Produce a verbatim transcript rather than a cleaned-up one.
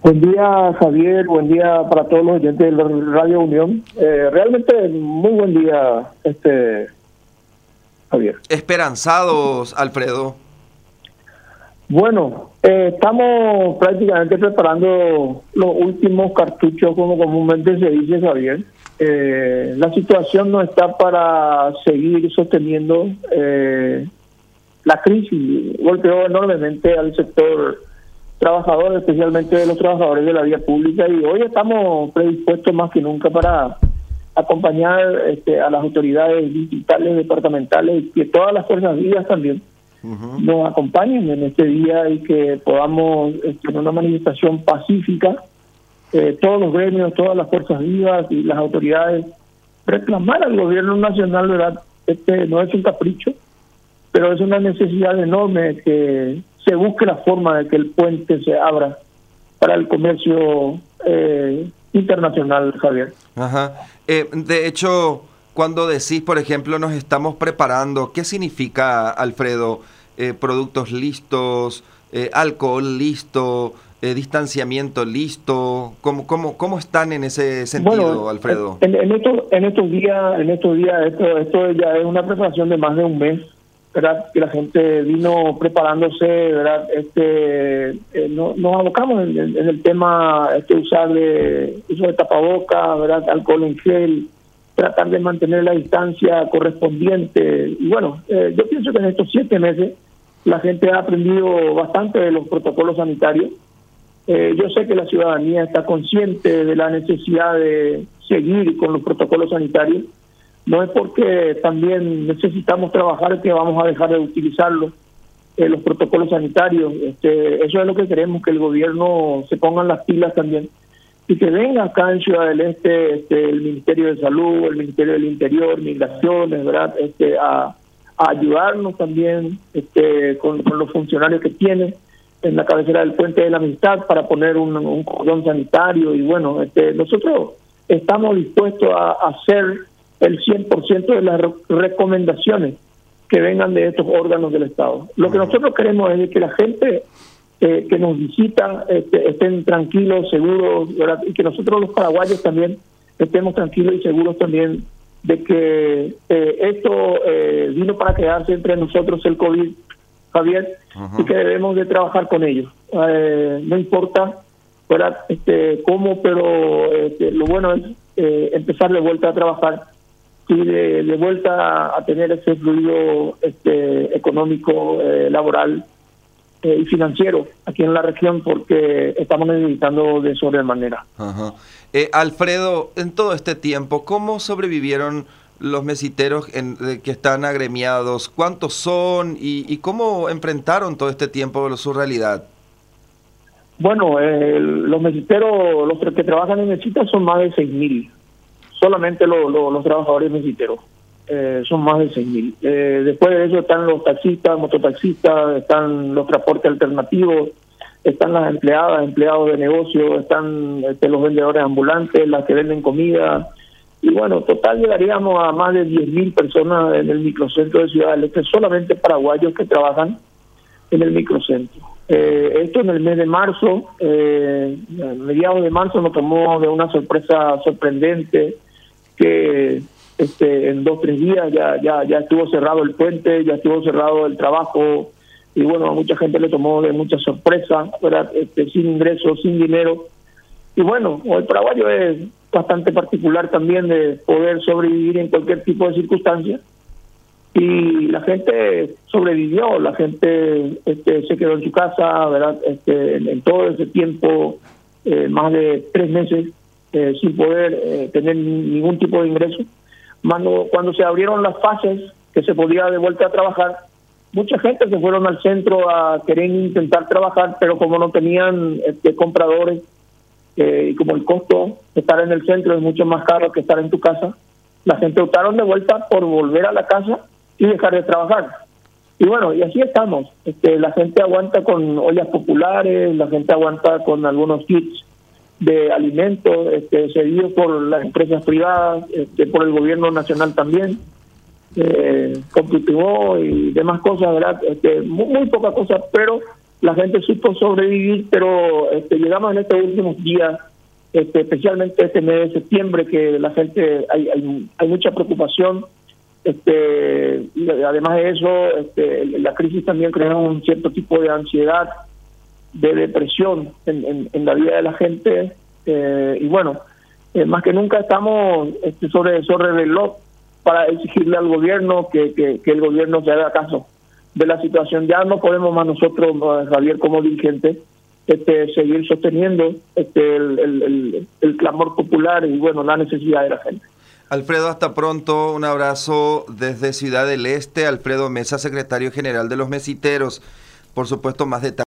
Buen día, Javier. Buen día para todos los oyentes de la Radio Unión. Eh, realmente muy buen día, este Javier. Esperanzados, Alfredo. Bueno, eh, estamos prácticamente preparando los últimos cartuchos, como comúnmente se dice, Javier. Eh, la situación no está para seguir sosteniendo. Eh, la crisis golpeó enormemente al sector trabajador, especialmente de los trabajadores de la vía pública, y hoy estamos predispuestos más que nunca para acompañar este, a las autoridades distritales, departamentales, y que todas las fuerzas vivas también uh-huh. nos acompañen en este día y que podamos este, en una manifestación pacífica, eh, todos los gremios, todas las fuerzas vivas y las autoridades reclamar al gobierno nacional, ¿verdad? Este no es un capricho, pero es una necesidad enorme que se busque la forma de que el puente se abra para el comercio eh, internacional, Javier. Ajá. Eh, de hecho, cuando decís, por ejemplo, nos estamos preparando, ¿qué significa, Alfredo? Eh, productos listos, eh, alcohol listo, eh, distanciamiento listo. ¿Cómo, cómo, cómo están en ese sentido, bueno, Alfredo? En, en, estos, en estos días, en estos días, esto, esto ya es una preparación de más de un mes, ¿verdad? Que la gente vino preparándose, ¿verdad? Este, eh, no, nos abocamos en, en, en el tema este usar de uso de tapabocas, ¿verdad? Alcohol en gel, tratar de mantener la distancia correspondiente. Y bueno, eh, yo pienso que en estos siete meses la gente ha aprendido bastante de los protocolos sanitarios. Eh, yo sé que la ciudadanía está consciente de la necesidad de seguir con los protocolos sanitarios. No es porque también necesitamos trabajar que vamos a dejar de utilizarlos, eh, los protocolos sanitarios. Este, eso es lo que queremos, que el gobierno se ponga las pilas también. Y que venga acá en Ciudad del Este, este el Ministerio de Salud, el Ministerio del Interior, Migraciones, ¿verdad? Este, a, a ayudarnos también este, con, con los funcionarios que tiene en la cabecera del Puente de la Amistad para poner un, un cordón sanitario. Y bueno, este, nosotros estamos dispuestos a, a hacer el cien por ciento de las recomendaciones que vengan de estos órganos del Estado. Lo que nosotros queremos es que la gente eh, que nos visita este, estén tranquilos, seguros, ¿verdad? Y que nosotros los paraguayos también estemos tranquilos y seguros también de que eh, esto eh, vino para quedarse entre nosotros, el COVID, Javier, uh-huh. y que debemos de trabajar con ellos. Eh, no importa, ¿verdad? Este, cómo, pero este, lo bueno es eh, empezar de vuelta a trabajar y de, de vuelta a tener ese fluido este, económico, eh, laboral eh, y financiero aquí en la región, porque estamos necesitando de sobremanera. Ajá. Eh, Alfredo, en todo este tiempo, ¿cómo sobrevivieron los mesiteros en, de, que están agremiados? ¿Cuántos son y, y cómo enfrentaron todo este tiempo su realidad? Bueno, eh, los mesiteros, los que trabajan en mesita son más de seis mil. Solamente lo, lo, los trabajadores mesiteros eh, son más de seis mil. Eh, después de eso están los taxistas, mototaxistas, están los transportes alternativos, están las empleadas, empleados de negocio, están este, los vendedores ambulantes, las que venden comida. Y bueno, total llegaríamos a más de diez mil personas en el microcentro de Ciudad del Este, solamente paraguayos que trabajan en el microcentro. Eh, esto en el mes de marzo, eh, a mediados de marzo nos tomó de una sorpresa sorprendente, que este en dos tres días ya ya ya estuvo cerrado el puente, ya estuvo cerrado el trabajo, y bueno, a mucha gente le tomó de mucha sorpresa, ¿verdad? Este, sin ingresos, sin dinero. Y bueno, el paraguayo es bastante particular también de poder sobrevivir en cualquier tipo de circunstancia, y la gente sobrevivió, la gente este, se quedó en su casa, ¿verdad? Este, en, en todo ese tiempo, eh, más de tres meses, Eh, sin poder eh, tener ningún tipo de ingreso. Cuando, cuando se abrieron las fases que se podía de vuelta a trabajar, mucha gente se fueron al centro a querer intentar trabajar, pero como no tenían este, compradores eh, y como el costo de estar en el centro es mucho más caro que estar en tu casa, la gente optaron de vuelta por volver a la casa y dejar de trabajar. Y bueno, y así estamos. Este, la gente aguanta con ollas populares, la gente aguanta con algunos kits de alimentos este, cedidos por las empresas privadas, este, por el gobierno nacional también, eh, Computibó y demás cosas, ¿verdad? Este, muy, muy poca cosa, pero la gente supo sobrevivir, pero este, llegamos en estos últimos días, este, especialmente este mes de septiembre, que la gente, hay, hay, hay mucha preocupación. Este, y además de eso, este, la crisis también crea un cierto tipo de ansiedad, de depresión en, en, en la vida de la gente, eh, y bueno, eh, más que nunca estamos este, sobre, sobre el reloj para exigirle al gobierno que, que, que el gobierno se haga caso de la situación. Ya no podemos más nosotros, Javier, como dirigentes, este, seguir sosteniendo este, el, el, el, el clamor popular y bueno, la necesidad de la gente. Alfredo, hasta pronto, un abrazo desde Ciudad del Este. Alfredo Mesa, secretario general de los Mesiteros. Por supuesto, más detalles.